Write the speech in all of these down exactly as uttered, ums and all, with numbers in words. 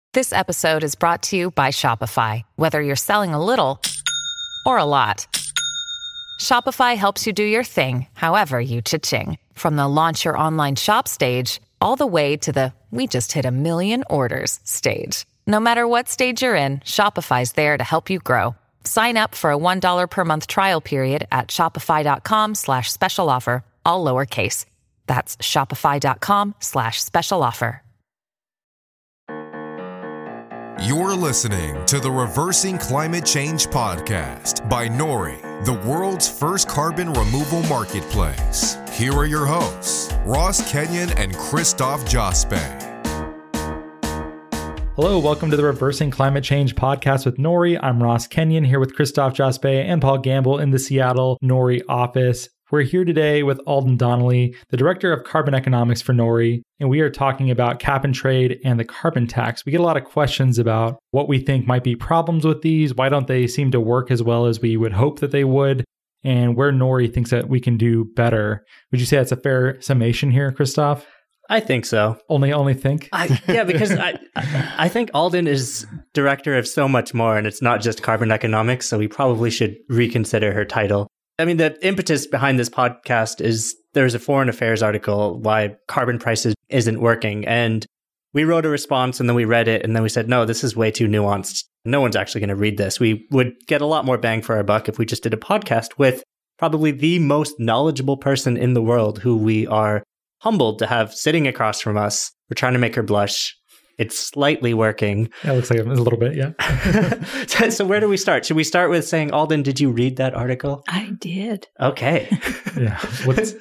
This episode is brought to you by Shopify. Whether you're selling a little or a lot, Shopify helps you do your thing, however you cha-ching. From the launch your online shop stage, all the way to the we just hit a million orders stage. No matter what stage you're in, Shopify's there to help you grow. Sign up for a one dollar per month trial period at shopify.com slash special offer, all lowercase. That's shopify.com slash special offer. You're listening to the Reversing Climate Change podcast by Nori, the world's first carbon removal marketplace. Here are your hosts, Ross Kenyon and Christoph Jaspe. Hello, welcome to the Reversing Climate Change podcast with Nori. I'm Ross Kenyon here with Christoph Jaspe and Paul Gamble in the Seattle Nori office. We're here today with Alden Donnelly, the Director of Carbon Economics for Nori, and we are talking about cap and trade and the carbon tax. We get a lot of questions about what we think might be problems with these, why don't they seem to work as well as we would hope that they would, and where Nori thinks that we can do better. Would you say that's a fair summation here, Christoph? I think so. Only, only think? I, yeah, because I, I think Alden is director of so much more, and it's not just carbon economics, so we probably should reconsider her title. I mean, the impetus behind this podcast is there's a foreign affairs article, why carbon prices isn't working. And we wrote a response and then we read it and then we said, no, this is way too nuanced. No one's actually going to read this. We would get a lot more bang for our buck if we just did a podcast with probably the most knowledgeable person in the world who we are humbled to have sitting across from us. We're trying to make her blush. It's slightly working. Yeah, it looks like a little bit, yeah. so, so where do we start? Should we start with saying, Alden, did you read that article? I did. Okay. yeah. What's,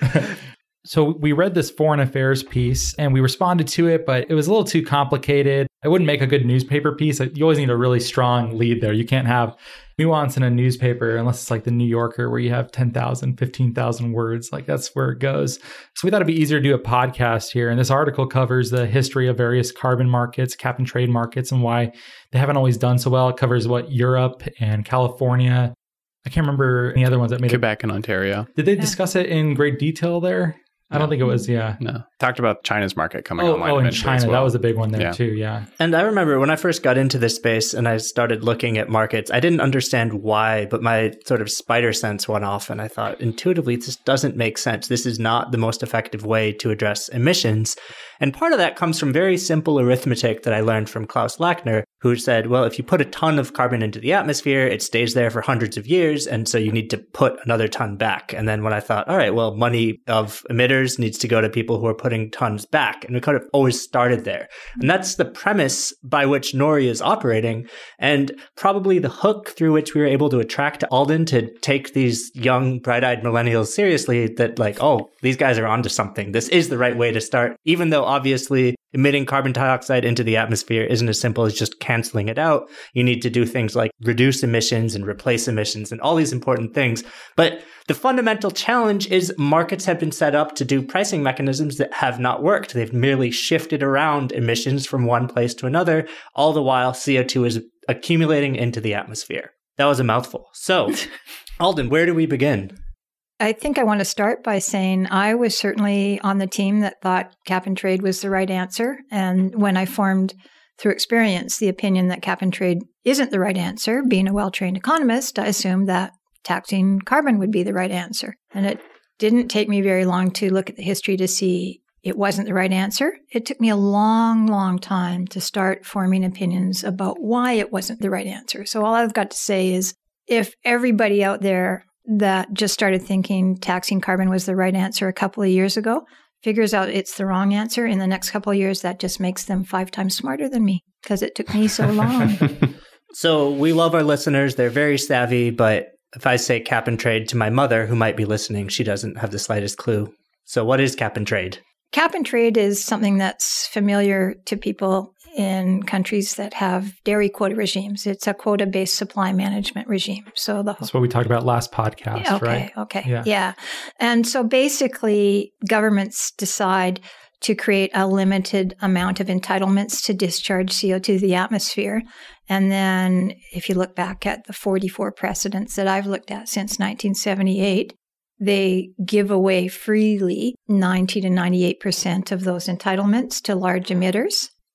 so we read this foreign affairs piece and we responded to it, but it was a little too complicated. It wouldn't make a good newspaper piece. You always need a really strong lead there. You can't have nuance in a newspaper unless it's like the New Yorker where you have ten thousand, fifteen thousand words. Like that's where it goes. So we thought it'd be easier to do a podcast here. And this article covers the history of various carbon markets, cap and trade markets, and why they haven't always done so well. It covers what Europe and California. I can't remember any other ones that made Quebec it. and Ontario. Did they yeah. discuss it in great detail there? I don't think it was, yeah. No. Talked about China's market coming oh, online. Oh, in eventually China. as well. That was a big one there yeah. too, yeah. And I remember when I first got into this space and I started looking at markets, I didn't understand why, but my sort of spider sense went off and I thought intuitively, this doesn't make sense. This is not the most effective way to address emissions. And part of that comes from very simple arithmetic that I learned from Klaus Lackner, who said, well, if you put a ton of carbon into the atmosphere, it stays there for hundreds of years. And so you need to put another ton back. And then when I thought, all right, well, money of emitters needs to go to people who are putting tons back. And we could have always started there. And that's the premise by which Nori is operating. And probably the hook through which we were able to attract Alden to take these young, bright-eyed millennials seriously, that like, oh, these guys are onto something. This is the right way to start, even though obviously emitting carbon dioxide into the atmosphere isn't as simple as just canceling it out. You need to do things like reduce emissions and replace emissions and all these important things. But the fundamental challenge is markets have been set up to do pricing mechanisms that have not worked. They've merely shifted around emissions from one place to another, all the while C O two is accumulating into the atmosphere. That was a mouthful. So, Alden, where do we begin? I think I want to start by saying I was certainly on the team that thought cap and trade was the right answer. And when I formed, through experience, the opinion that cap and trade isn't the right answer, being a well-trained economist, I assumed that taxing carbon would be the right answer. And it didn't take me very long to look at the history to see it wasn't the right answer. It took me a long, long time to start forming opinions about why it wasn't the right answer. So all I've got to say is if everybody out there that just started thinking taxing carbon was the right answer a couple of years ago figures out it's the wrong answer in the next couple of years, that just makes them five times smarter than me because it took me so long. So we love our listeners. They're very savvy, but if I say cap and trade to my mother, who might be listening, she doesn't have the slightest clue. So what is cap and trade? Cap and trade is something that's familiar to people in countries that have dairy quota regimes. It's a quota-based supply management regime. So the That's what we talked about last podcast, okay, right? Okay, yeah. yeah. And so basically, governments decide to create a limited amount of entitlements to discharge C O two to the atmosphere. And then if you look back at the forty-four precedents that I've looked at since nineteen seventy-eight, they give away freely ninety to ninety-eight percent of those entitlements to large emitters.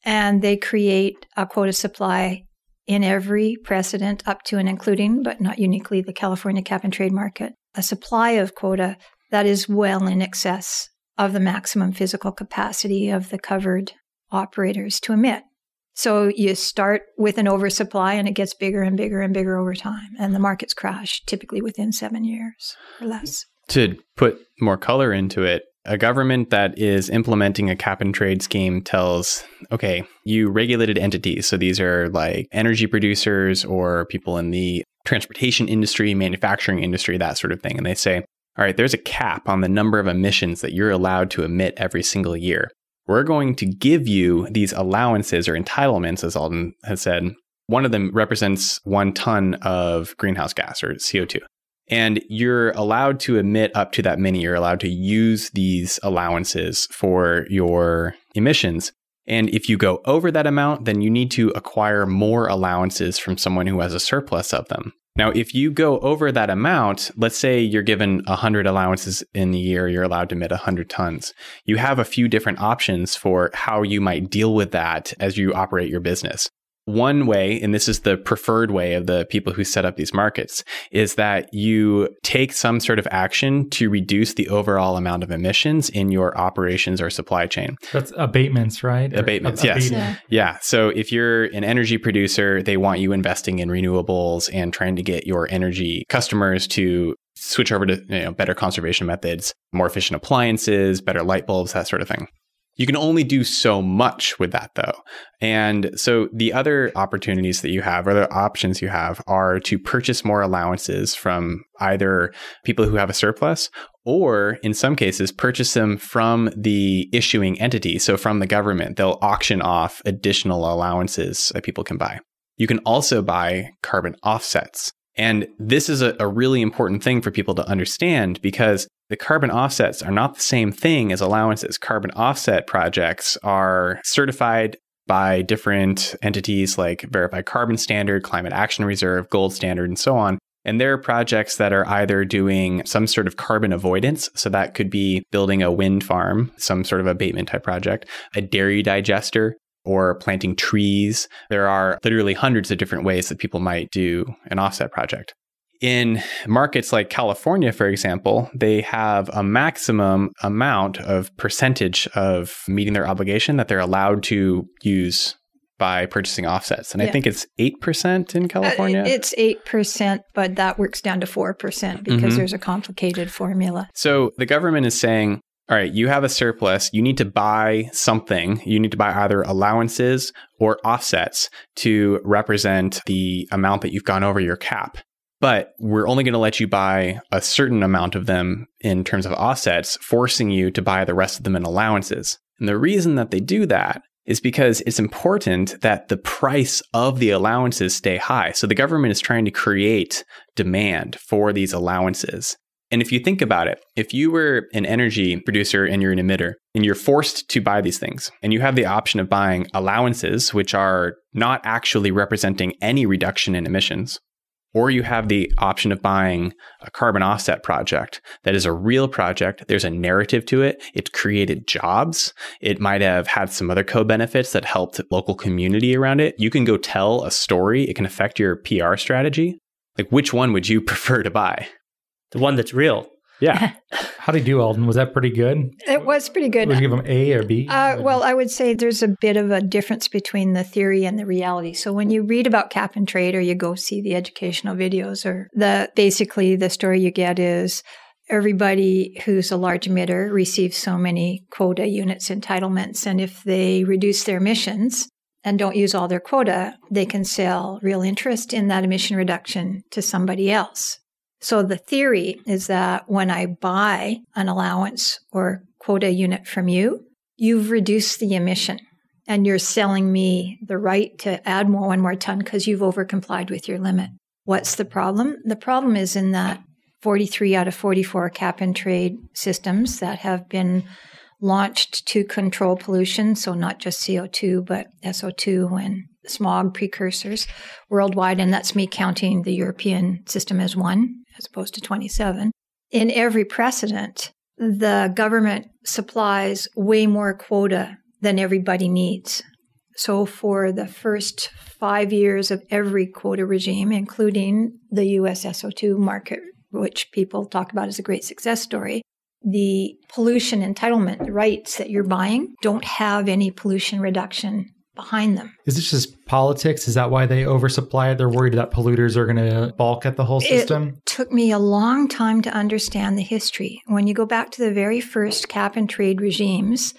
And they create a quota supply in every precedent up to and including, but not uniquely, the California cap and trade market, a supply of quota that is well in excess of the maximum physical capacity of the covered operators to emit. So you start with an oversupply and it gets bigger and bigger and bigger over time. And the markets crash typically within seven years or less. To put more color into it, a government that is implementing a cap and trade scheme tells, okay, you regulated entities. So these are like energy producers or people in the transportation industry, manufacturing industry, that sort of thing. And they say, all right, there's a cap on the number of emissions that you're allowed to emit every single year. We're going to give you these allowances or entitlements, as Alden has said. One of them represents one ton of greenhouse gas or C O two. And you're allowed to emit up to that many. You're allowed to use these allowances for your emissions. And if you go over that amount, then you need to acquire more allowances from someone who has a surplus of them. Now, if you go over that amount, let's say you're given one hundred allowances in the year, you're allowed to emit one hundred tons. You have a few different options for how you might deal with that as you operate your business. One way, and this is the preferred way of the people who set up these markets, is that you take some sort of action to reduce the overall amount of emissions in your operations or supply chain. That's abatements, right? Abatements, Or yes. abating. Yeah. Yeah. So if you're an energy producer, they want you investing in renewables and trying to get your energy customers to switch over to you know, better conservation methods, more efficient appliances, better light bulbs, that sort of thing. You can only do so much with that, though. And so the other opportunities that you have, or the options you have, are to purchase more allowances from either people who have a surplus, or in some cases, purchase them from the issuing entity. So from the government, they'll auction off additional allowances that people can buy. You can also buy carbon offsets. And this is a, a really important thing for people to understand, because the carbon offsets are not the same thing as allowances. Carbon offset projects are certified by different entities like Verified Carbon Standard, Climate Action Reserve, Gold Standard, and so on. And there are projects that are either doing some sort of carbon avoidance. So that could be building a wind farm, some sort of abatement type project, a dairy digester, or planting trees. There are literally hundreds of different ways that people might do an offset project. In markets like California, for example, they have a maximum amount of percentage of meeting their obligation that they're allowed to use by purchasing offsets. And yeah. I think it's eight percent in California. Uh, it's eight percent, but that works down to four percent because mm-hmm. there's a complicated formula. So the government is saying, all right, you have a surplus. You need to buy something. You need to buy either allowances or offsets to represent the amount that you've gone over your cap. But we're only going to let you buy a certain amount of them in terms of offsets, forcing you to buy the rest of them in allowances. And the reason that they do that is because it's important that the price of the allowances stay high. So the government is trying to create demand for these allowances. And if you think about it, if you were an energy producer and you're an emitter and you're forced to buy these things and you have the option of buying allowances, which are not actually representing any reduction in emissions, or you have the option of buying a carbon offset project that is a real project. There's a narrative to it. It's created jobs. It might have had some other co-benefits that helped local community around it. You can go tell a story. It can affect your P R strategy. Like, which one would you prefer to buy? The one that's real. Yeah. How did you do, Alden? Was that pretty good? It was pretty good. Would you give them A or B? Uh, well, I would say there's a bit of a difference between the theory and the reality. So when you read about cap and trade or you go see the educational videos, or the basically the story you get is everybody who's a large emitter receives so many quota units entitlements. And if they reduce their emissions and don't use all their quota, they can sell real interest in that emission reduction to somebody else. So the theory is that when I buy an allowance or quota unit from you, you've reduced the emission and you're selling me the right to add more one more ton because you've overcomplied with your limit. What's the problem? The problem is in that forty-three out of forty-four cap and trade systems that have been launched to control pollution, so not just C O two, but S O two and smog precursors worldwide, and that's me counting the European system as one, as opposed to twenty-seven. In every precedent, the government supplies way more quota than everybody needs. So for the first five years of every quota regime, including the U S S O two market, which people talk about as a great success story, the pollution entitlement rights that you're buying don't have any pollution reduction behind them. Is this just politics? Is that why they oversupply it? They're worried that polluters are going to balk at the whole system? It took me a long time to understand the history. When you go back to the very first cap and trade regimes,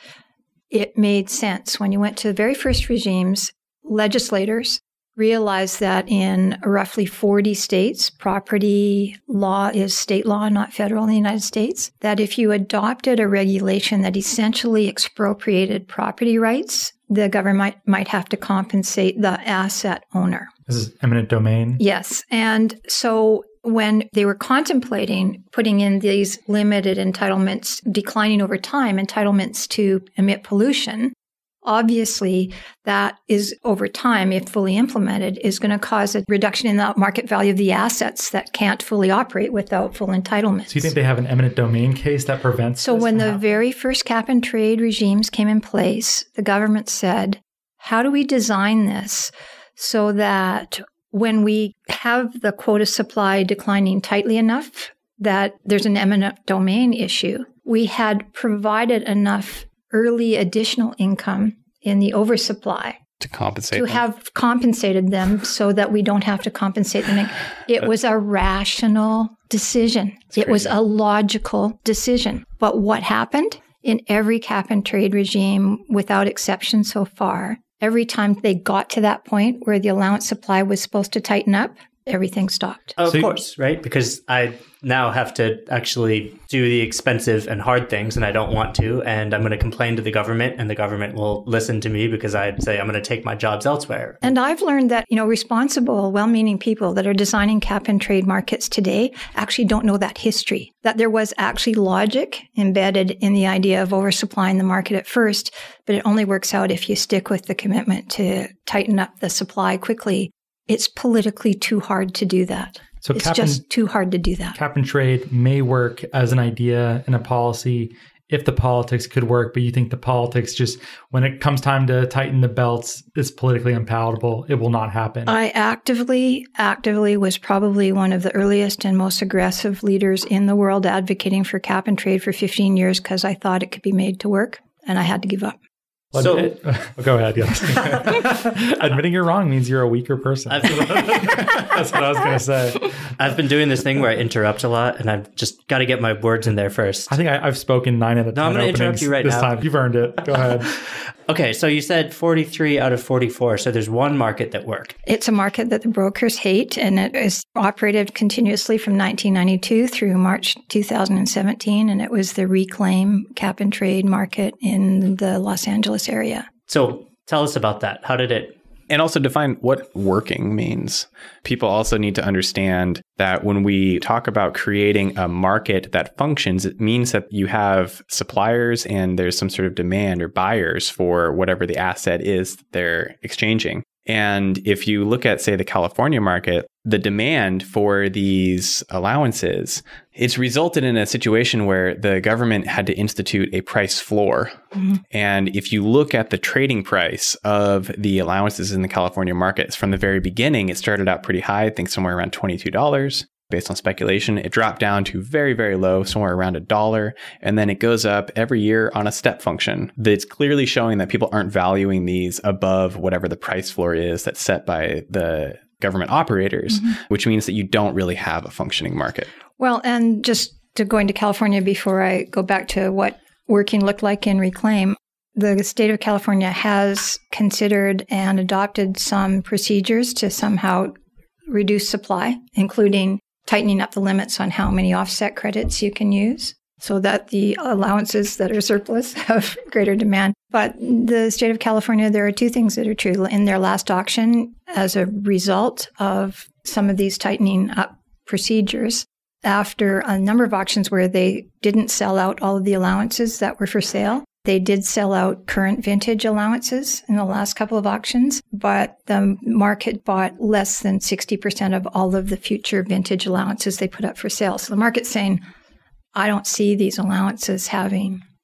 it made sense. When you went to the very first regimes, legislators realized that in roughly forty states, property law is state law, not federal in the United States, that if you adopted a regulation that essentially expropriated property rights, the government might, might have to compensate the asset owner. This is eminent domain? Yes. And so when they were contemplating putting in these limited entitlements, declining over time, entitlements to emit pollution, obviously, that is over time, if fully implemented, is going to cause a reduction in the market value of the assets that can't fully operate without full entitlements. So you think they have an eminent domain case that prevents So this when the happening? very first cap and trade regimes came in place, the government said, how do we design this so that when we have the quota supply declining tightly enough that there's an eminent domain issue, we had provided enough early additional income in the oversupply to compensate to them. have compensated them so that we don't have to compensate them. It was a rational decision. It was a logical decision. But what happened in every cap and trade regime, without exception so far, every time they got to that point where the allowance supply was supposed to tighten up, everything stopped. Of So you- course, right? Because I now have to actually do the expensive and hard things, and I don't want to. And I'm going to complain to the government, and the government will listen to me because I say I'm going to take my jobs elsewhere. And I've learned that, you know, responsible, well-meaning people that are designing cap and trade markets today actually don't know that history, that there was actually logic embedded in the idea of oversupplying the market at first, but it only works out if you stick with the commitment to tighten up the supply quickly. It's politically too hard to do that. So it's cap just and, too hard to do that. cap and trade may work as an idea and a policy if the politics could work, but you think the politics just, when it comes time to tighten the belts, it's politically unpalatable. It will not happen. I actively, actively was probably one of the earliest and most aggressive leaders in the world advocating for cap and trade for fifteen years because I thought it could be made to work, and I had to give up. Well, So- it- go ahead. Yes. Admitting you're wrong means you're a weaker person. I've, That's what I was going to say. I've been doing this thing where I interrupt a lot, and I've just got to get my words in there first. I think I, I've spoken nine out of No, ten I'm gonna interrupt openings you right this now. time. You've earned it. Go ahead. Okay, so you said forty-three out of forty-four. So there's one market that worked. It's a market that the brokers hate, and it is operated continuously from nineteen ninety-two through March two thousand seventeen, and it was the Reclaim cap and trade market in the Los Angeles area. So tell us about that. How did it? And also define what working means. People also need to understand that when we talk about creating a market that functions, it means that you have suppliers and there's some sort of demand or buyers for whatever the asset is that they're exchanging. And if you look at, say, the California market, the demand for these allowances, it's resulted in a situation where the government had to institute a price floor. Mm-hmm. And if you look at the trading price of the allowances in the California markets from the very beginning, it started out pretty high, I think somewhere around twenty-two dollars. Based on speculation, it dropped down to very, very low, somewhere around a dollar. And then it goes up every year on a step function. That's clearly showing that people aren't valuing these above whatever the price floor is that's set by the government operators, mm-hmm. which means that you don't really have a functioning market. Well, and just to go into California before I go back to what working looked like in Reclaim, the state of California has considered and adopted some procedures to somehow reduce supply, including tightening up the limits on how many offset credits you can use so that the allowances that are surplus have greater demand. But the state of California, there are two things that are true. In their last auction, as a result of some of these tightening up procedures, after a number of auctions where they didn't sell out all of the allowances that were for sale, they did sell out current vintage allowances in the last couple of auctions, but the market bought less than sixty percent of all of the future vintage allowances they put up for sale. So the market's saying, I don't see these allowances having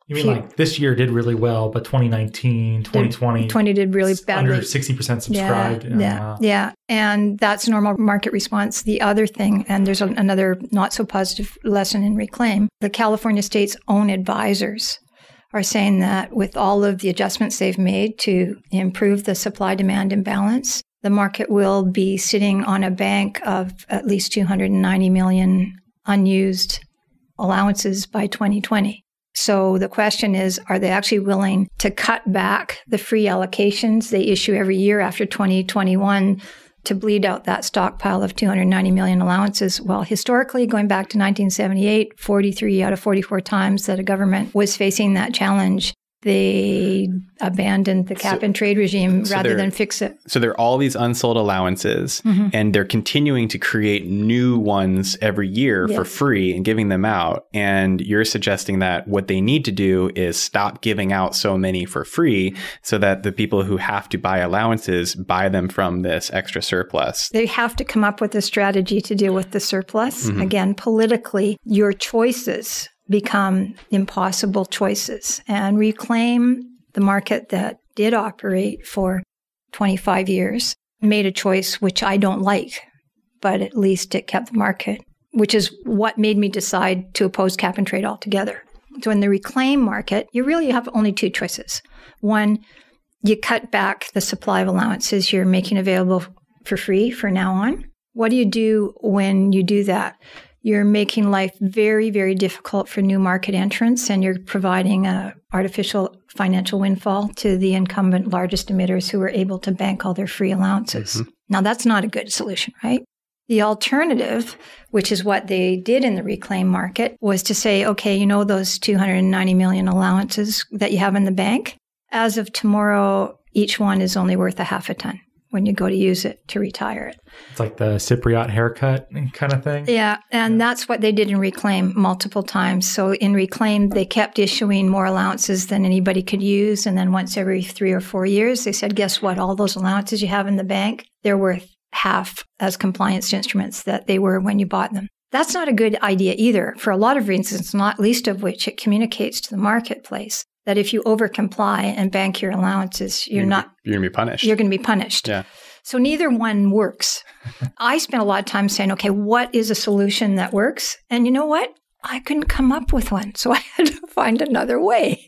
You mean like this year did really well, but twenty nineteen, twenty twenty, twenty did really badly. Under sixty percent subscribed. Yeah, yeah, wow. yeah. And that's normal market response. The other thing, and there's a, another not so positive lesson in Reclaim, the California state's own advisors are saying that with all of the adjustments they've made to improve the supply-demand imbalance, the market will be sitting on a bank of at least two hundred ninety million unused allowances by twenty twenty. So the question is, are they actually willing to cut back the free allocations they issue every year after twenty twenty-one to bleed out that stockpile of two hundred ninety million allowances? Well, historically, going back to nineteen seventy-eight, forty-three out of forty-four times that a government was facing that challenge, they abandoned the cap so, and trade regime so rather than fix it. So there are all these unsold allowances, mm-hmm. and they're continuing to create new ones every year yes. for free and giving them out. And you're suggesting that what they need to do is stop giving out so many for free so that the people who have to buy allowances buy them from this extra surplus. They have to come up with a strategy to deal with the surplus. Mm-hmm. Again, politically, your choices become impossible choices. And Reclaim, the market that did operate for twenty-five years, made a choice which I don't like, but at least it kept the market, which is what made me decide to oppose cap and trade altogether. So in the Reclaim market, you really have only two choices. One, you cut back the supply of allowances you're making available for free for now on. What do you do when you do that? You're making life very, very difficult for new market entrants, and you're providing an artificial financial windfall to the incumbent largest emitters who are able to bank all their free allowances. Mm-hmm. Now, that's not a good solution, right? The alternative, which is what they did in the Reclaim market, was to say, okay, you know those two hundred ninety million allowances that you have in the bank? As of tomorrow, each one is only worth a half a ton when you go to use it to retire it. It's like the Cypriot haircut kind of thing. Yeah, and yeah. that's what they did in Reclaim multiple times. So in Reclaim, they kept issuing more allowances than anybody could use. And then once every three or four years, they said, guess what? All those allowances you have in the bank, they're worth half as compliance instruments that they were when you bought them. That's not a good idea either, for a lot of reasons, not least of which it communicates to the marketplace that if you overcomply and bank your allowances, you're, you're not... You're going to be punished. You're going to be punished. Yeah. So neither one works. I spent a lot of time saying, okay, what is a solution that works? And you know what? I couldn't come up with one. So I had to find another way.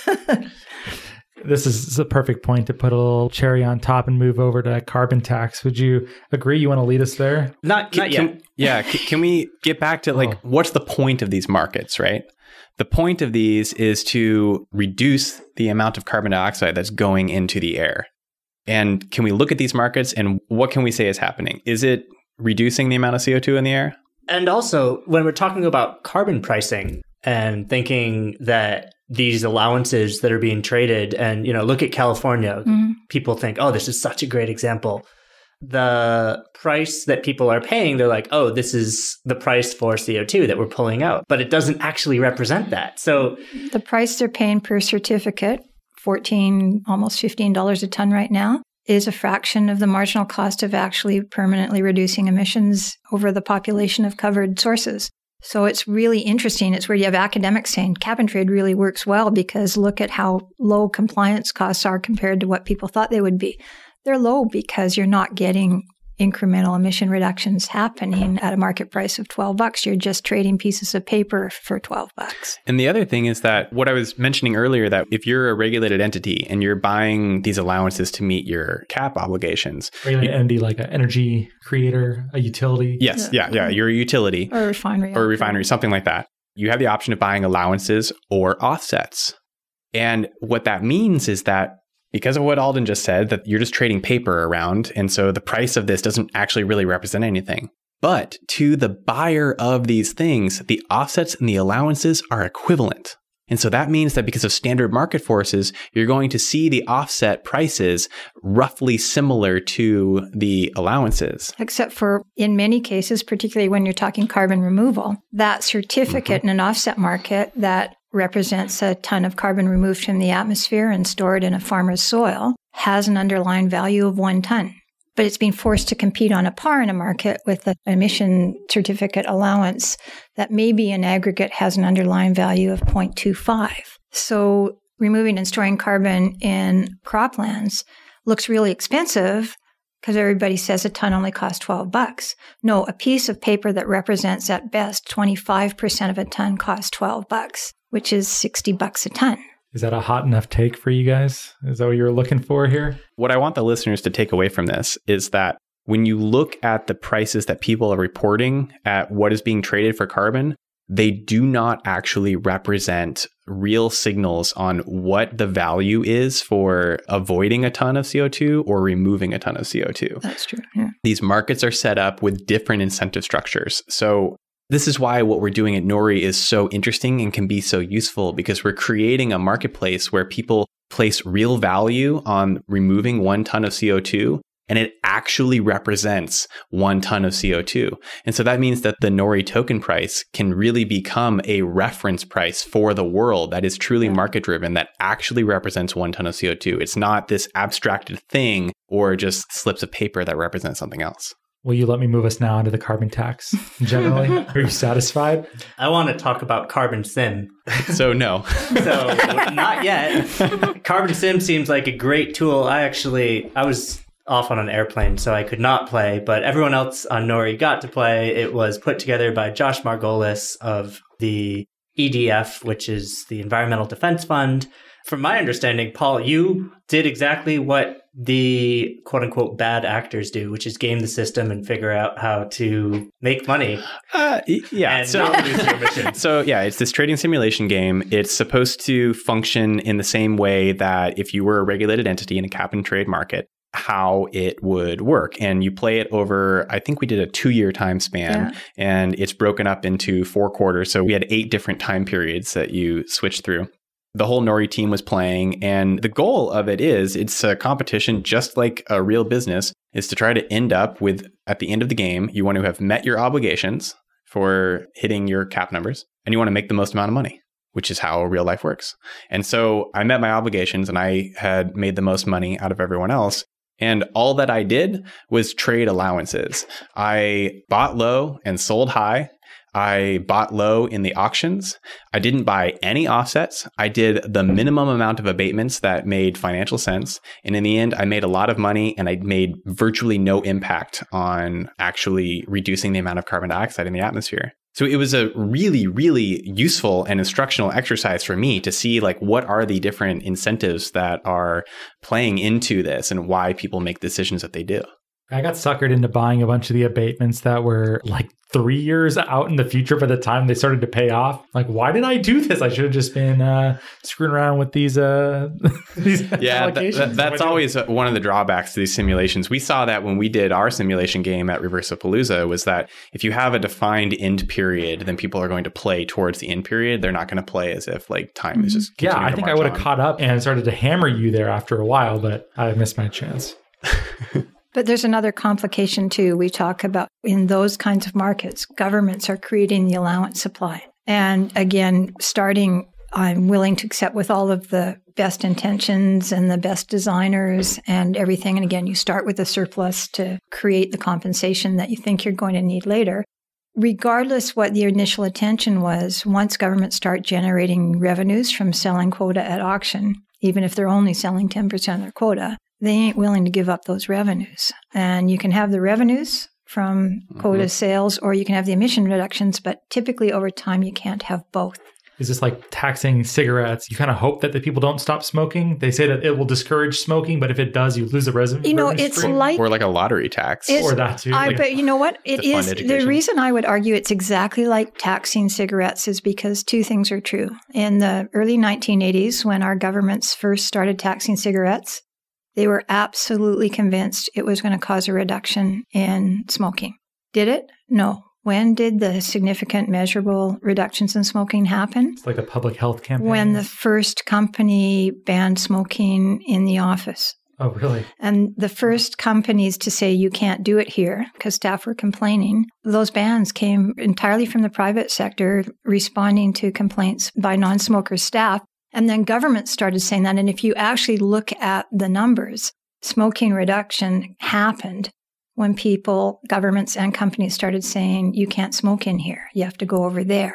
This is a perfect point to put a little cherry on top and move over to carbon tax. Would you agree? You want to lead us there? Not, not can, yet. Can, yeah. Can, can we get back to like, oh. what's the point of these markets, right? The point of these is to reduce the amount of carbon dioxide that's going into the air. And can we look at these markets and what can we say is happening? Is it reducing the amount of C O two in the air? And also, when we're talking about carbon pricing and thinking that these allowances that are being traded, and, you know, look at California, mm-hmm. people think, oh, this is such a great example. The price that people are paying, they're like, oh, this is the price for C O two that we're pulling out. But it doesn't actually represent that. So the price they're paying per certificate, fourteen, almost fifteen dollars a ton right now, is a fraction of the marginal cost of actually permanently reducing emissions over the population of covered sources. So it's really interesting. It's where you have academics saying cap and trade really works well because look at how low compliance costs are compared to what people thought they would be. They're low because you're not getting incremental emission reductions happening at a market price of twelve bucks. You're just trading pieces of paper for twelve bucks. And the other thing is that what I was mentioning earlier, that if you're a regulated entity and you're buying these allowances to meet your cap obligations. Regulated entity like an energy creator, a utility. Yes. Yeah. Yeah. You're a utility. Or a refinery. Or a refinery, something like that. You have the option of buying allowances or offsets. And what that means is that because of what Alden just said, that you're just trading paper around. And so the price of this doesn't actually really represent anything. But to the buyer of these things, the offsets and the allowances are equivalent. And so that means that because of standard market forces, you're going to see the offset prices roughly similar to the allowances. Except for in many cases, particularly when you're talking carbon removal, that certificate mm-hmm. in an offset market that represents a ton of carbon removed from the atmosphere and stored in a farmer's soil has an underlying value of one ton. But it's being forced to compete on a par in a market with an emission certificate allowance that maybe in aggregate has an underlying value of zero point two five. So removing and storing carbon in croplands looks really expensive because everybody says a ton only costs twelve bucks. No, a piece of paper that represents at best twenty-five percent of a ton costs twelve bucks, which is sixty bucks a ton. Is that a hot enough take for you guys? Is that what you're looking for here? What I want the listeners to take away from this is that when you look at the prices that people are reporting at what is being traded for carbon, they do not actually represent real signals on what the value is for avoiding a ton of C O two or removing a ton of C O two. That's true. Yeah. These markets are set up with different incentive structures. So this is why what we're doing at Nori is so interesting and can be so useful, because we're creating a marketplace where people place real value on removing one ton of C O two, and it actually represents one ton of C O two. And so that means that the Nori token price can really become a reference price for the world that is truly market driven, that actually represents one ton of C O two. It's not this abstracted thing or just slips of paper that represents something else. Will you let me move us now into the carbon tax generally? Are you satisfied? I want to talk about Carbon Sim. So no. So not yet. Carbon Sim seems like a great tool. I actually, I was off on an airplane, so I could not play, but everyone else on Nori got to play. It was put together by Josh Margolis of the E D F, which is the Environmental Defense Fund. From my understanding, Paul, you did exactly what the quote-unquote bad actors do, which is game the system and figure out how to make money. Uh, yeah. And so, not lose your mission. So yeah, it's this trading simulation game. It's supposed to function in the same way that if you were a regulated entity in a cap and trade market, how it would work. And you play it over, I think we did a two-year time span, yeah. and it's broken up into four quarters. So we had eight different time periods that you switch through. The whole Nori team was playing, and the goal of it is it's a competition just like a real business, is to try to end up with, at the end of the game, you want to have met your obligations for hitting your cap numbers, and you want to make the most amount of money, which is how real life works. And so I met my obligations, and I had made the most money out of everyone else. And all that I did was trade allowances. I bought low and sold high. I bought low in the auctions. I didn't buy any offsets. I did the minimum amount of abatements that made financial sense. And in the end, I made a lot of money, and I made virtually no impact on actually reducing the amount of carbon dioxide in the atmosphere. So it was a really, really useful and instructional exercise for me to see, like, what are the different incentives that are playing into this and why people make decisions that they do. I got suckered into buying a bunch of the abatements that were like three years out in the future by the time they started to pay off. Like, why did I do this? I should have just been uh, screwing around with these uh, these yeah, allocations. Th- th- that's always one of the drawbacks to these simulations. We saw that when we did our simulation game at Reversapalooza, was that if you have a defined end period, then people are going to play towards the end period. They're not going to play as if like time is just yeah. I think I would have caught up and started to hammer you there after a while, but I missed my chance. But there's another complication too. We talk about in those kinds of markets, governments are creating the allowance supply. And again, starting, I'm willing to accept with all of the best intentions and the best designers and everything. And again, you start with a surplus to create the compensation that you think you're going to need later. Regardless what the initial intention was, once governments start generating revenues from selling quota at auction, even if they're only selling ten percent of their quota, they ain't willing to give up those revenues. And you can have the revenues from mm-hmm. quota sales, or you can have the emission reductions, but typically over time, you can't have both. Is this like taxing cigarettes? You kind of hope that the people don't stop smoking. They say that it will discourage smoking, but if it does, you lose the revenue. You know, it's stream. like... Or like a lottery tax. Or that too. I, like, but you know what? It is... The reason I would argue it's exactly like taxing cigarettes is because two things are true. In the early nineteen eighties, when our governments first started taxing cigarettes, they were absolutely convinced it was going to cause a reduction in smoking. Did it? No. When did the significant measurable reductions in smoking happen? It's like a public health campaign. When the first company banned smoking in the office. Oh, really? And the first companies to say you can't do it here because staff were complaining, those bans came entirely from the private sector responding to complaints by non-smoker staff. And then government started saying that. And if you actually look at the numbers, smoking reduction happened when people, governments and companies started saying, you can't smoke in here. You have to go over there.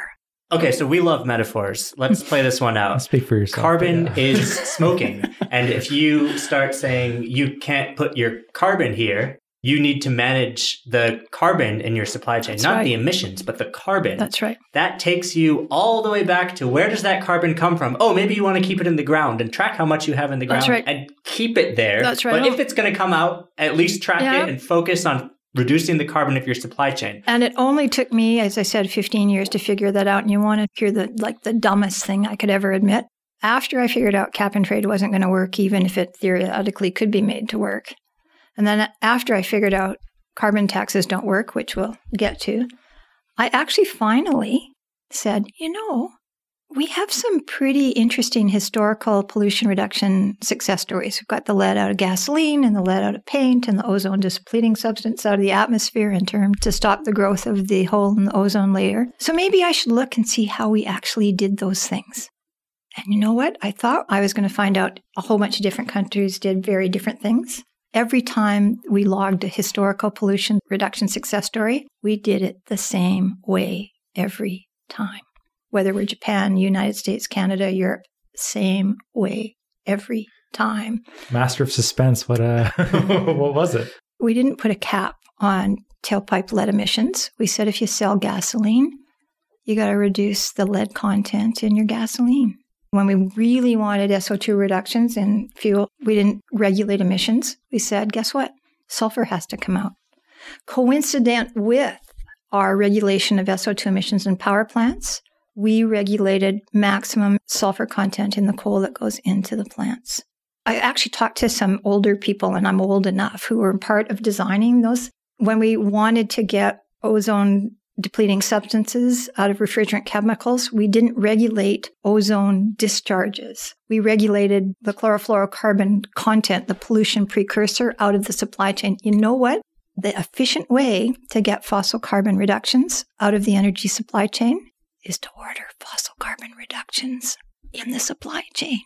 Okay, so we love metaphors. Let's play this one out. Speak for yourself. Carbon yeah. is smoking. And if you start saying you can't put your carbon here, you need to manage the carbon in your supply chain, That's not right. the emissions, but the carbon. That's right. That takes you all the way back to where does that carbon come from? Oh, maybe you want to keep it in the ground and track how much you have in the ground That's right. and keep it there. That's right. But if it's going to come out, at least track Yeah. it and focus on reducing the carbon of your supply chain. And it only took me, as I said, fifteen years to figure that out. And you want to hear the like the dumbest thing I could ever admit. After I figured out cap and trade wasn't going to work, even if it theoretically could be made to work. And then after I figured out carbon taxes don't work, which we'll get to, I actually finally said, you know, we have some pretty interesting historical pollution reduction success stories. We've got the lead out of gasoline and the lead out of paint and the ozone depleting substance out of the atmosphere in terms to stop the growth of the hole in the ozone layer. So maybe I should look and see how we actually did those things. And you know what? I thought I was going to find out a whole bunch of different countries did very different things. Every time we logged a historical pollution reduction success story, we did it the same way every time. Whether we're Japan, United States, Canada, Europe, same way every time. Master of suspense. What uh, what was it? We didn't put a cap on tailpipe lead emissions. We said if you sell gasoline, you got to reduce the lead content in your gasoline. When we really wanted S O two reductions in fuel, we didn't regulate emissions. We said, guess what? Sulfur has to come out. Coincident with our regulation of S O two emissions in power plants, we regulated maximum sulfur content in the coal that goes into the plants. I actually talked to some older people, and I'm old enough, who were part of designing those. When we wanted to get ozone depleting substances out of refrigerant chemicals, we didn't regulate ozone discharges. We regulated the chlorofluorocarbon content, the pollution precursor, out of the supply chain. You know what? The efficient way to get fossil carbon reductions out of the energy supply chain is to order fossil carbon reductions in the supply chain.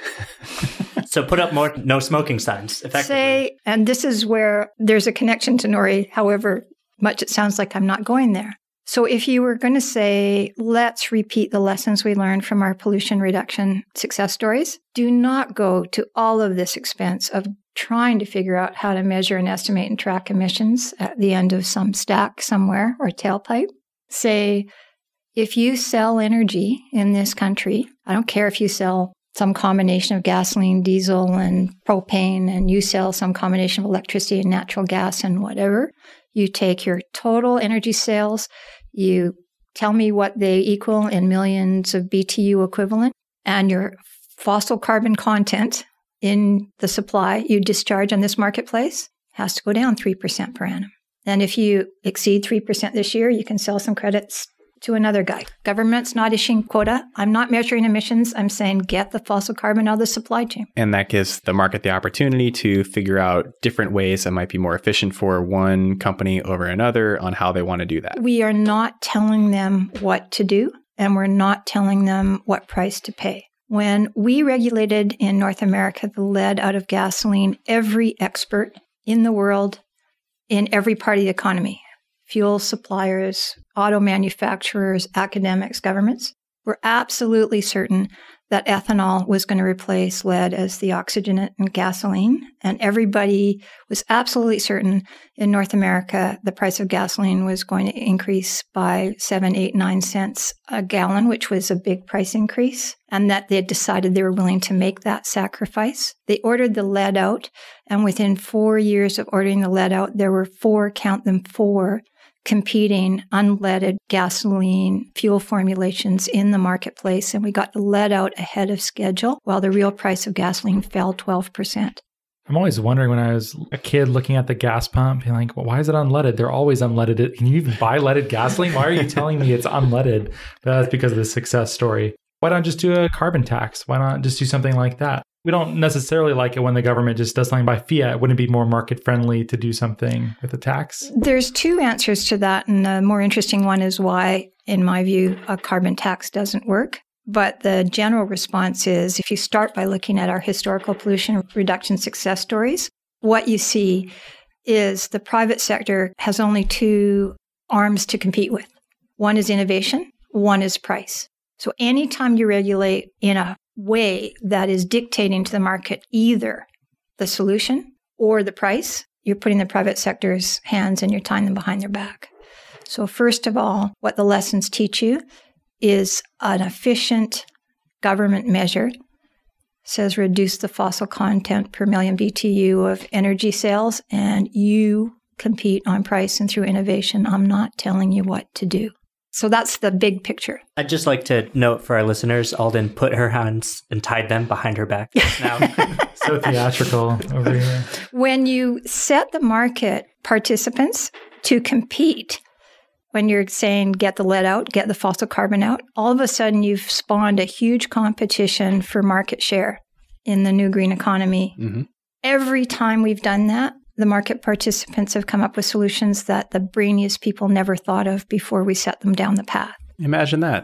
So put up more no smoking signs, effectively. Say, and this is where there's a connection to Nori, however much it sounds like I'm not going there. So if you were going to say, let's repeat the lessons we learned from our pollution reduction success stories, do not go to all of this expense of trying to figure out how to measure and estimate and track emissions at the end of some stack somewhere or tailpipe. Say, if you sell energy in this country, I don't care if you sell some combination of gasoline, diesel, and propane, and you sell some combination of electricity and natural gas and whatever, you take your total energy sales, you tell me what they equal in millions of B T U equivalent, and your fossil carbon content in the supply you discharge on this marketplace has to go down three percent per annum. And if you exceed three percent this year, you can sell some credits to another guy. Government's not issuing quota. I'm not measuring emissions. I'm saying get the fossil carbon out of the supply chain. And that gives the market the opportunity to figure out different ways that might be more efficient for one company over another on how they want to do that. We are not telling them what to do, and we're not telling them what price to pay. When we regulated in North America the lead out of gasoline, every expert in the world, in every part of the economy, fuel suppliers, auto manufacturers, academics, governments, were absolutely certain that ethanol was going to replace lead as the oxygenant in gasoline. And everybody was absolutely certain in North America the price of gasoline was going to increase by seven, eight, nine cents a gallon, which was a big price increase, and that they had decided they were willing to make that sacrifice. They ordered the lead out, and within four years of ordering the lead out, there were four, count them four, competing unleaded gasoline fuel formulations in the marketplace, and we got the lead out ahead of schedule while the real price of gasoline fell twelve percent. I'm always wondering when I was a kid looking at the gas pump, being like, well, why is it unleaded? They're always unleaded. Can you even buy leaded gasoline? Why are you telling me it's unleaded? But that's because of the success story. Why not just do a carbon tax? Why not just do something like that? We don't necessarily like it when the government just does something by fiat. Wouldn't it be more market friendly to do something with a tax? There's two answers to that. And the more interesting one is why, in my view, a carbon tax doesn't work. But the general response is if you start by looking at our historical pollution reduction success stories, what you see is the private sector has only two arms to compete with. One is innovation, one is price. So anytime you regulate in a way that is dictating to the market either the solution or the price, you're putting the private sector's hands and you're tying them behind their back. So first of all, what the lessons teach you is an efficient government measure says reduce the fossil content per million B T U of energy sales, and you compete on price and through innovation. I'm not telling you what to do. So that's the big picture. I'd just like to note for our listeners, Alden put her hands and tied them behind her back now. So theatrical over here. When you set the market participants to compete, when you're saying get the lead out, get the fossil carbon out, all of a sudden you've spawned a huge competition for market share in the new green economy. Mm-hmm. Every time we've done that, the market participants have come up with solutions that the brainiest people never thought of before we set them down the path. Imagine that.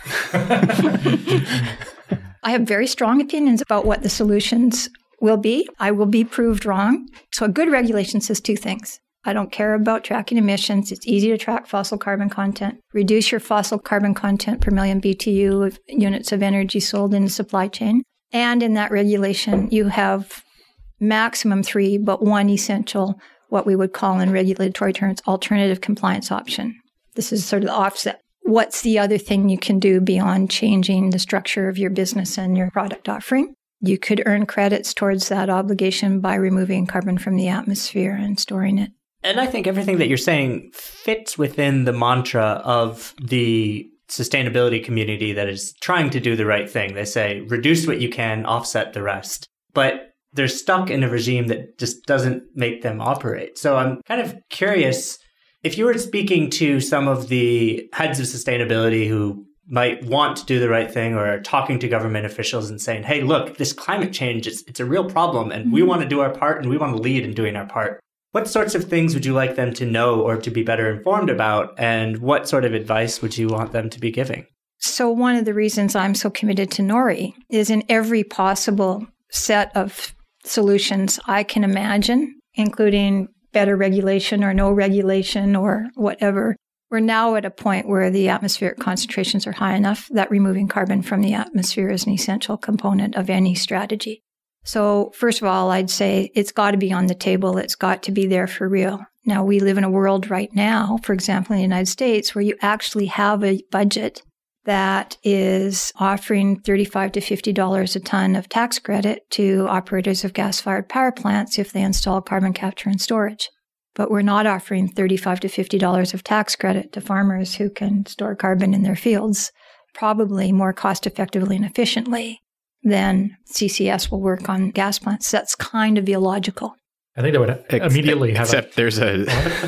I have very strong opinions about what the solutions will be. I will be proved wrong. So a good regulation says two things. I don't care about tracking emissions. It's easy to track fossil carbon content. Reduce your fossil carbon content per million B T U of units of energy sold in the supply chain. And in that regulation, you have maximum three, but one essential, what we would call in regulatory terms, alternative compliance option. This is sort of the offset. What's the other thing you can do beyond changing the structure of your business and your product offering? You could earn credits towards that obligation by removing carbon from the atmosphere and storing it. And I think everything that you're saying fits within the mantra of the sustainability community that is trying to do the right thing. They say, reduce what you can, offset the rest. But they're stuck in a regime that just doesn't make them operate. So I'm kind of curious, if you were speaking to some of the heads of sustainability who might want to do the right thing or are talking to government officials and saying, hey, look, this climate change, it's, it's a real problem and we want to do our part and we want to lead in doing our part. What sorts of things would you like them to know or to be better informed about? And what sort of advice would you want them to be giving? So one of the reasons I'm so committed to Nori is in every possible set of solutions I can imagine, including better regulation or no regulation or whatever. We're now at a point where the atmospheric concentrations are high enough that removing carbon from the atmosphere is an essential component of any strategy. So first of all, I'd say it's got to be on the table. It's got to be there for real. Now, we live in a world right now, for example, in the United States, where you actually have a budget that is offering thirty-five to fifty dollars a ton of tax credit to operators of gas-fired power plants if they install carbon capture and storage. But we're not offering thirty-five to fifty dollars of tax credit to farmers who can store carbon in their fields, probably more cost-effectively and efficiently than C C S will work on gas plants. That's kind of illogical. I think that would immediately have except a... there's a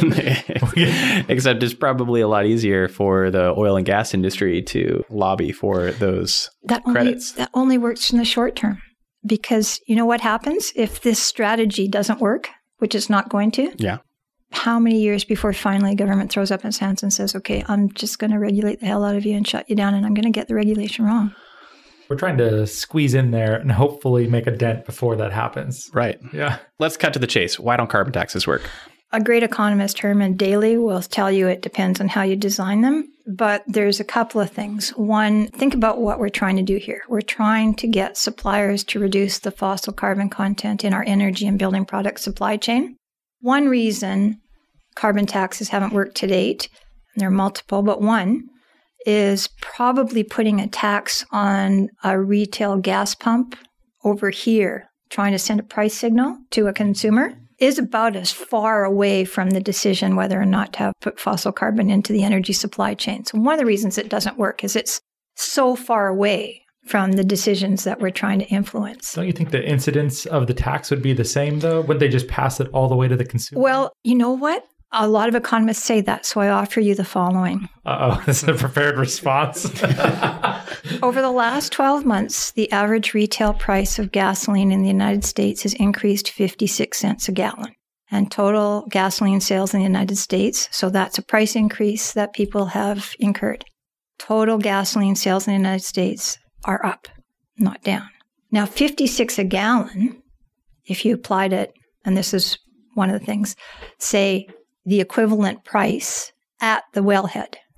except it's probably a lot easier for the oil and gas industry to lobby for those that only, credits. That only works in the short term, because you know what happens if this strategy doesn't work, which it's not going to? Yeah. How many years before finally government throws up its hands and says, okay, I'm just going to regulate the hell out of you and shut you down, and I'm going to get the regulation wrong? We're trying to squeeze in there and hopefully make a dent before that happens. Right. Yeah. Let's cut to the chase. Why don't carbon taxes work? A great economist, Herman Daly, will tell you it depends on how you design them. But there's a couple of things. One, think about what we're trying to do here. We're trying to get suppliers to reduce the fossil carbon content in our energy and building product supply chain. One reason carbon taxes haven't worked to date, and there are multiple, but one, is probably putting a tax on a retail gas pump over here, trying to send a price signal to a consumer, is about as far away from the decision whether or not to have put fossil carbon into the energy supply chain. So one of the reasons it doesn't work is it's so far away from the decisions that we're trying to influence. Don't you think the incidence of the tax would be the same, though? Wouldn't they just pass it all the way to the consumer? Well, you know what? A lot of economists say that, so I offer you the following. Uh-oh, this is a prepared response. Over the last twelve months, the average retail price of gasoline in the United States has increased fifty-six cents a gallon. And total gasoline sales in the United States, so that's a price increase that people have incurred. Total gasoline sales in the United States are up, not down. Now, fifty-six a gallon, if you applied it, and this is one of the things, say, the equivalent price at the wellhead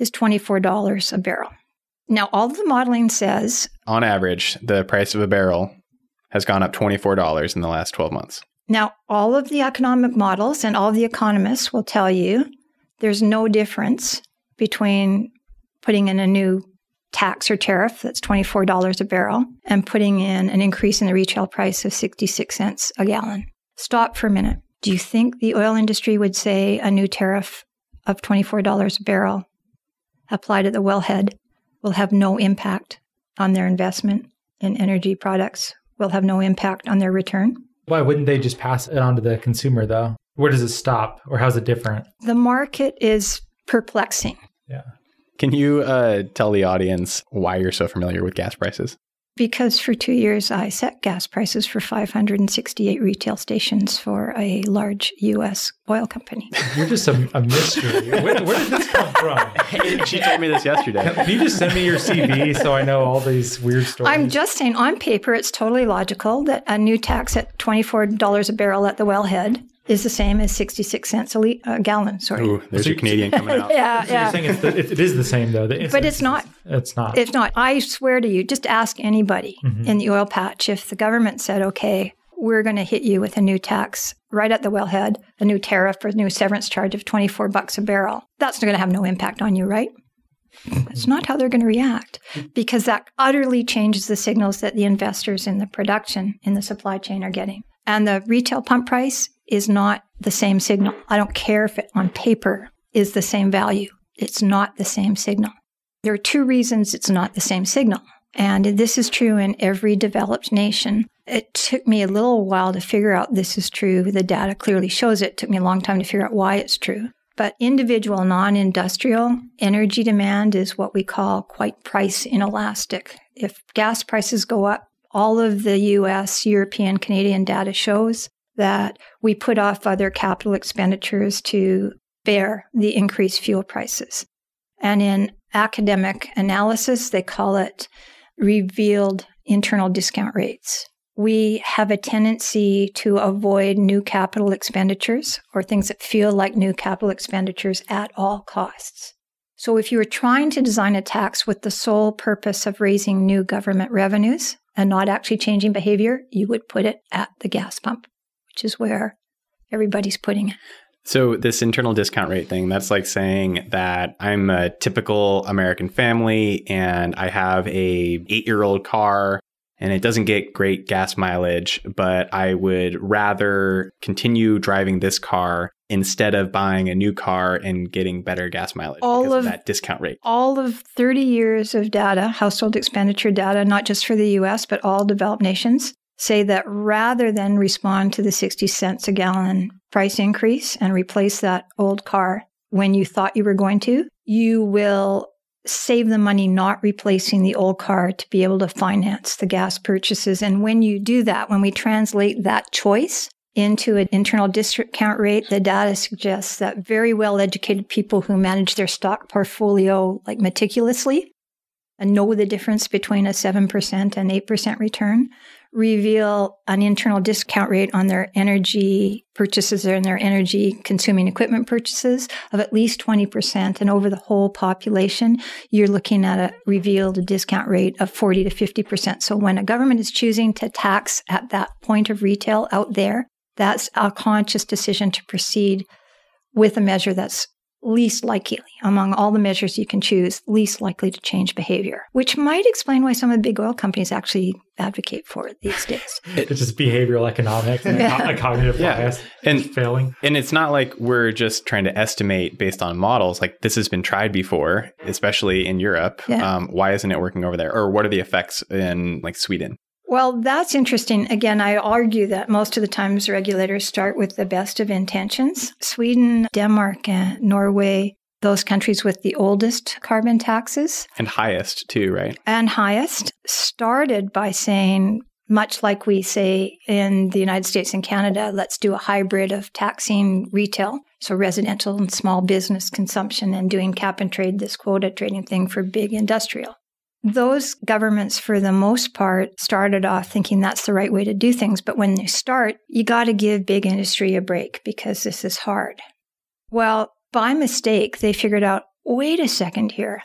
is twenty-four dollars a barrel. Now, all of the modeling says... On average, the price of a barrel has gone up twenty-four dollars in the last twelve months. Now, all of the economic models and all of the economists will tell you there's no difference between putting in a new tax or tariff that's twenty-four dollars a barrel and putting in an increase in the retail price of sixty-six cents a gallon. Stop for a minute. Do you think the oil industry would say a new tariff of twenty-four dollars a barrel applied at the wellhead will have no impact on their investment in energy products, will have no impact on their return? Why wouldn't they just pass it on to the consumer, though? Where does it stop, or how's it different? The market is perplexing. Yeah. Can you uh, tell the audience why you're so familiar with gas prices? Because for two years, I set gas prices for five hundred sixty-eight retail stations for a large U S oil company. You're just a, a mystery. Where, where did this come from? She told me this yesterday. Can you just send me your C V so I know all these weird stories? I'm just saying, on paper, it's totally logical that a new tax at twenty-four dollars a barrel at the wellhead is the same as sixty-six cents a, le- a gallon. Sorry. Ooh, there's your Canadian coming out. yeah, so yeah. You're saying it's the, it, it is the same, though. The But it's not. It's not. It's not. I swear to you, just ask anybody Mm-hmm. in the oil patch if the government said, okay, we're going to hit you with a new tax right at the wellhead, a new tariff or a new severance charge of twenty-four bucks a barrel. That's going to have no impact on you, right? That's not how they're going to react, because that utterly changes the signals that the investors in the production, in the supply chain are getting. And the retail pump price is not the same signal. I don't care if it on paper is the same value. It's not the same signal. There are two reasons it's not the same signal. And this is true in every developed nation. It took me a little while to figure out this is true. The data clearly shows it. It took me a long time to figure out why it's true. But individual, non-industrial energy demand is what we call quite price inelastic. If gas prices go up, all of the U S, European, Canadian data shows that we put off other capital expenditures to bear the increased fuel prices. And in academic analysis, they call it revealed internal discount rates. We have a tendency to avoid new capital expenditures or things that feel like new capital expenditures at all costs. So if you were trying to design a tax with the sole purpose of raising new government revenues and not actually changing behavior, you would put it at the gas pump, which is where everybody's putting it. So this internal discount rate thing, that's like saying that I'm a typical American family and I have a eight-year-old car and it doesn't get great gas mileage, but I would rather continue driving this car instead of buying a new car and getting better gas mileage all because of, of that discount rate. All of thirty years of data, household expenditure data, not just for the U S, but all developed nations, say that rather than respond to the sixty cents a gallon price increase and replace that old car when you thought you were going to, you will save the money not replacing the old car to be able to finance the gas purchases. And when you do that, when we translate that choice into an internal discount rate, the data suggests that very well-educated people who manage their stock portfolio like meticulously and know the difference between a seven percent and eight percent return reveal an internal discount rate on their energy purchases and their energy consuming equipment purchases of at least twenty percent. And over the whole population, you're looking at a revealed discount rate of forty to fifty percent. So when a government is choosing to tax at that point of retail out there, that's a conscious decision to proceed with a measure that's least likely, among all the measures you can choose, least likely to change behavior, which might explain why some of the big oil companies actually advocate for it these days. It's just behavioral economics and Yeah. a cognitive Yeah. bias And- failing. And it's not like we're just trying to estimate based on models. Like this has been tried before, especially in Europe. Yeah. Um, why isn't it working over there? Or what are the effects in like Sweden? Well, that's interesting. Again, I argue that most of the times regulators start with the best of intentions. Sweden, Denmark, and Norway, those countries with the oldest carbon taxes And highest too, right? and highest, started by saying, much like we say in the United States and Canada, let's do a hybrid of taxing retail, so residential and small business consumption, and doing cap and trade, this quota trading thing for big industrial. Those governments, for the most part, started off thinking that's the right way to do things. But when they start, you got to give big industry a break because this is hard. Well, by mistake, they figured out wait a second here.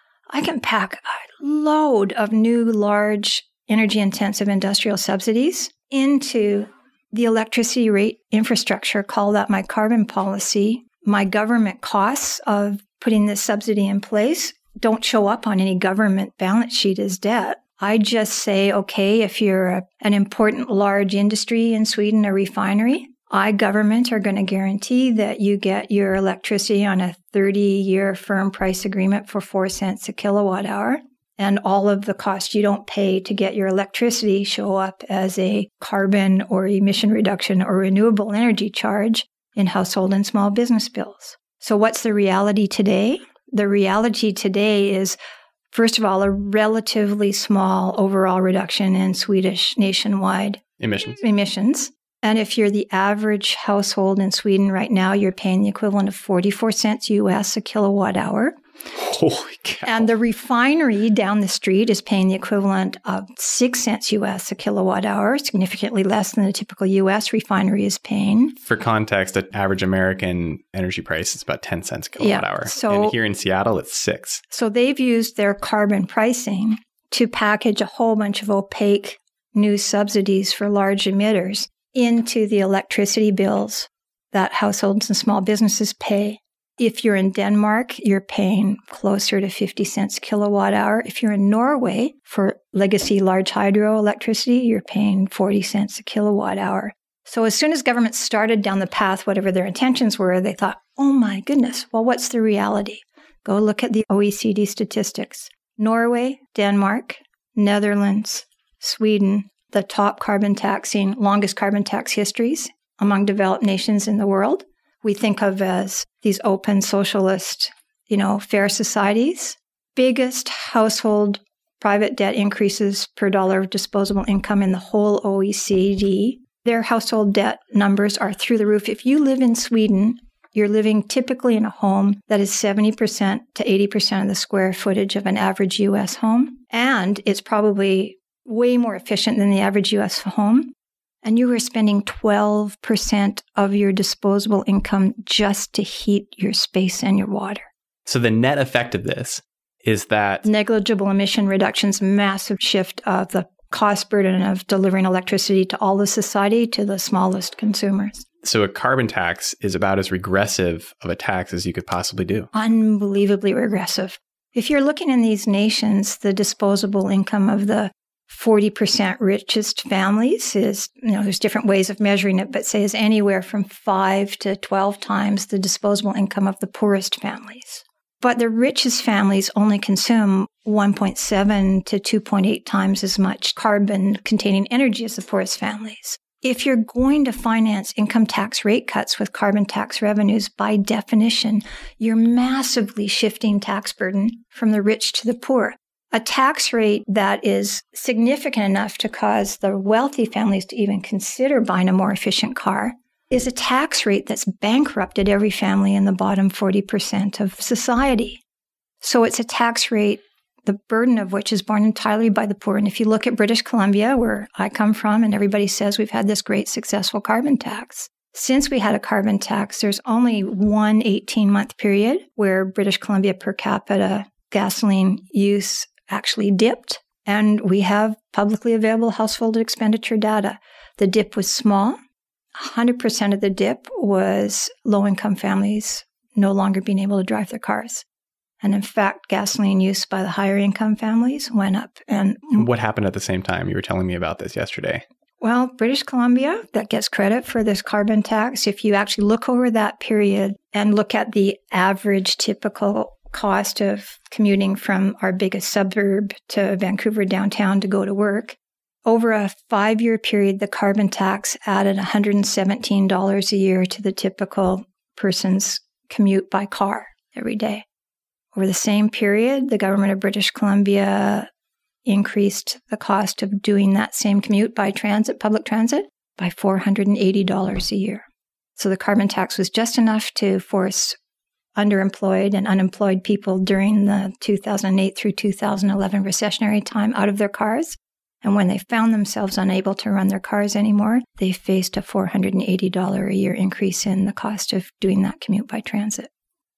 I can pack a load of new, large, energy-intensive industrial subsidies into the electricity rate infrastructure, call that my carbon policy. My government costs of putting this subsidy in place don't show up on any government balance sheet as debt. I just say, okay, if you're a, an important large industry in Sweden, a refinery, I, government, are going to guarantee that you get your electricity on a thirty-year firm price agreement for four cents a kilowatt hour. And all of the costs you don't pay to get your electricity show up as a carbon or emission reduction or renewable energy charge in household and small business bills. So what's the reality today? The reality today is, first of all, a relatively small overall reduction in Swedish nationwide emissions. emissions. And if you're the average household in Sweden right now, you're paying the equivalent of forty-four cents U S a kilowatt hour. Holy cow. And the refinery down the street is paying the equivalent of six cents U S a kilowatt hour, significantly less than the typical U S refinery is paying. For context, the average American energy price is about ten cents a kilowatt Yeah, hour. so- and here in Seattle, it's six. So they've used their carbon pricing to package a whole bunch of opaque new subsidies for large emitters into the electricity bills that households and small businesses pay. If you're in Denmark, you're paying closer to fifty cents a kilowatt hour. If you're in Norway, for legacy large hydro electricity, you're paying forty cents a kilowatt hour. So as soon as government started down the path, whatever their intentions were, they thought, oh my goodness, well, what's the reality? Go look at the O E C D statistics. Norway, Denmark, Netherlands, Sweden, the top carbon taxing, longest carbon tax histories among developed nations in the world. We think of as these open socialist, you know, fair societies. Biggest household private debt increases per dollar of disposable income in the whole O E C D. Their household debt numbers are through the roof. If you live in Sweden, you're living typically in a home that is seventy percent to eighty percent of the square footage of an average U S home. And it's probably way more efficient than the average U S home. And you were spending twelve percent of your disposable income just to heat your space and your water. So the net effect of this is that Negligible emission reductions, massive shift of the cost burden of delivering electricity to all the society, to the smallest consumers. so a carbon tax is about as regressive of a tax as you could possibly do. Unbelievably regressive. If you're looking in these nations, the disposable income of the forty percent richest families is, you know, there's different ways of measuring it, but say is anywhere from five to twelve times the disposable income of the poorest families. But the richest families only consume one point seven to two point eight times as much carbon-containing energy as the poorest families. If you're going to finance income tax rate cuts with carbon tax revenues, by definition, you're massively shifting tax burden from the rich to the poor. A tax rate that is significant enough to cause the wealthy families to even consider buying a more efficient car is a tax rate that's bankrupted every family in the bottom forty percent of society. So it's a tax rate, the burden of which is borne entirely by the poor. And if you look at British Columbia, where I come from, and everybody says we've had this great successful carbon tax. Since we had a carbon tax, there's only one eighteen-month period where British Columbia per capita gasoline use actually dipped. And we have publicly available household expenditure data. The dip was small. one hundred percent of the dip was low-income families no longer being able to drive their cars. And in fact, gasoline use by the higher income families went up. And What happened at the same time? You were telling me about this yesterday. well, British Columbia, that gets credit for this carbon tax. If you actually look over that period and look at the average typical cost of commuting from our biggest suburb to Vancouver downtown to go to work, over a five-year period, the carbon tax added one hundred seventeen dollars a year to the typical person's commute by car every day. Over the same period, the government of British Columbia increased the cost of doing that same commute by transit, public transit, by four hundred eighty dollars a year. So the carbon tax was just enough to force underemployed and unemployed people during the two thousand eight through two thousand eleven recessionary time out of their cars. And when they found themselves unable to run their cars anymore, they faced a four hundred eighty dollars a year increase in the cost of doing that commute by transit.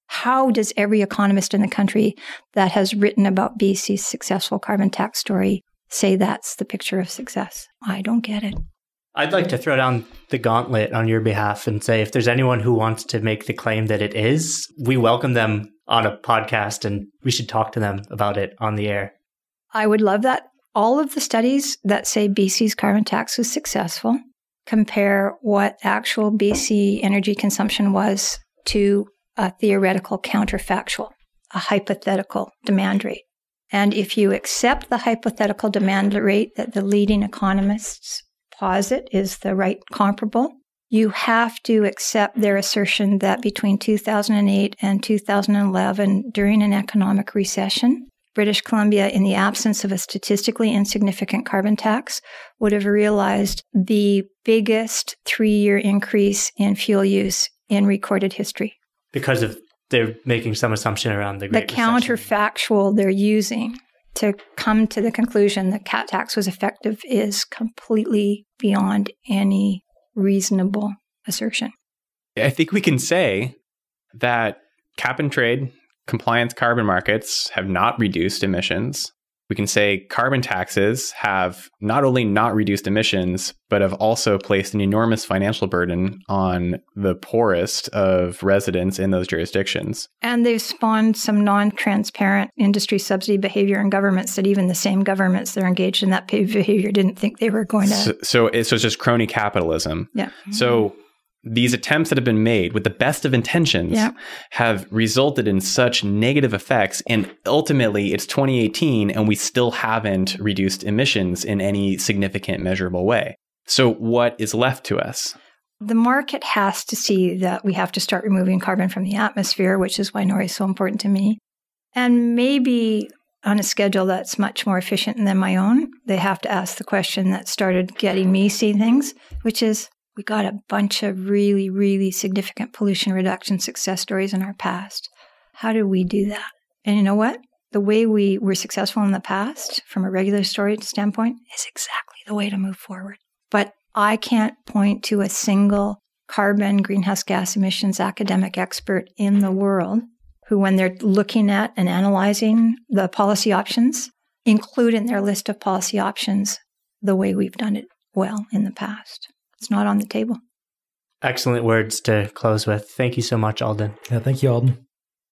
How does every economist in the country that has written about B C's successful carbon tax story say that's the picture of success? I don't get it. I'd like to throw down the gauntlet on your behalf and say if there's anyone who wants to make the claim that it is, we welcome them on a podcast and we should talk to them about it on the air. I would love that. All of the studies that say B C's carbon tax was successful compare what actual B C energy consumption was to a theoretical counterfactual, a hypothetical demand rate. And if you accept the hypothetical demand rate that the leading economists posit is the right comparable, you have to accept their assertion that between two thousand eight and two thousand eleven, during an economic recession, British Columbia, in the absence of a statistically insignificant carbon tax, would have realized the biggest three-year increase in fuel use in recorded history. Because of they're making some assumption around the Great The Recession. counterfactual they're using to come to the conclusion that cat tax was effective is completely beyond any reasonable assertion. I think we can say that cap and trade compliance carbon markets have not reduced emissions. We can say carbon taxes have not only not reduced emissions, but have also placed an enormous financial burden on the poorest of residents in those jurisdictions. And they've spawned some non-transparent industry subsidy behavior in governments that even the same governments that are engaged in that behavior didn't think they were going to. So, so, it's, so it's just crony capitalism. Yeah. So these attempts that have been made with the best of intentions yeah. have resulted in such negative effects. And ultimately, it's twenty eighteen and we still haven't reduced emissions in any significant measurable way. So what is left to us? The market has to see that we have to start removing carbon from the atmosphere, which is why Nori is so important to me. And maybe on a schedule that's much more efficient than my own, they have to ask the question that started getting me see things, which is, we got a bunch of really, really significant pollution reduction success stories in our past. How do we do that? And you know what? The way we were successful in the past, from a regular story standpoint, is exactly the way to move forward. But I can't point to a single carbon greenhouse gas emissions academic expert in the world who, when they're looking at and analyzing the policy options, include in their list of policy options the way we've done it well in the past. It's not on the table. Excellent words to close with. Thank you so much, Alden. Yeah, thank you, Alden.